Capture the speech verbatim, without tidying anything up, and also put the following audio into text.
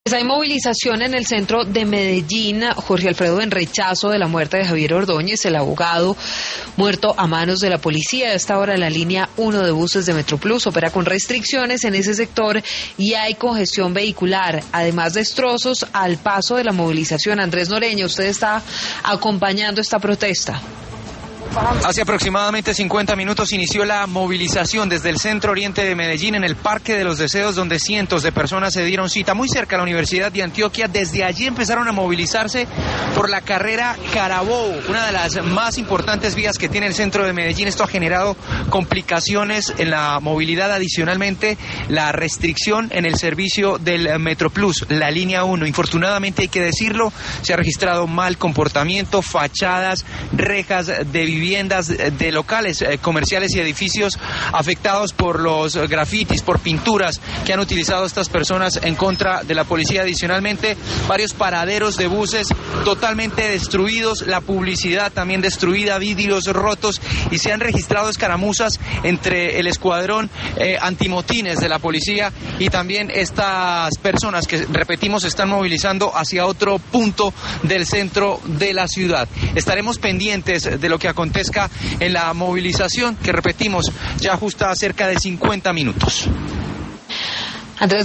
Hay movilización en el centro de Medellín. Jorge Alfredo, en rechazo de la muerte de Javier Ordóñez, el abogado muerto a manos de la policía. A esta hora la línea uno de buses de Metroplus opera con restricciones en ese sector y hay congestión vehicular, además destrozos al paso de la movilización. Andrés Noreña, usted está acompañando esta protesta. Hace aproximadamente cincuenta minutos inició la movilización desde el centro oriente de Medellín en el Parque de los Deseos, donde cientos de personas se dieron cita muy cerca a la Universidad de Antioquia. Desde allí empezaron a movilizarse por la carrera Carabobo, una de las más importantes vías que tiene el centro de Medellín. Esto ha generado complicaciones en la movilidad. Adicionalmente, la restricción en el servicio del Metroplus, la línea uno. Infortunadamente, hay que decirlo, se ha registrado mal comportamiento, fachadas, rejas de viviendas, viviendas de locales eh, comerciales y edificios afectados por los grafitis, por pinturas que han utilizado estas personas en contra de la policía. Adicionalmente, varios paraderos de buses totalmente destruidos, la publicidad también destruida, vidrios rotos, y se han registrado escaramuzas entre el escuadrón eh, antimotines de la policía y también estas personas que, repetimos, están movilizando hacia otro punto del centro de la ciudad. Estaremos pendientes de lo que acontezca en la movilización, que repetimos, ya ajusta cerca de cincuenta minutos. Andrés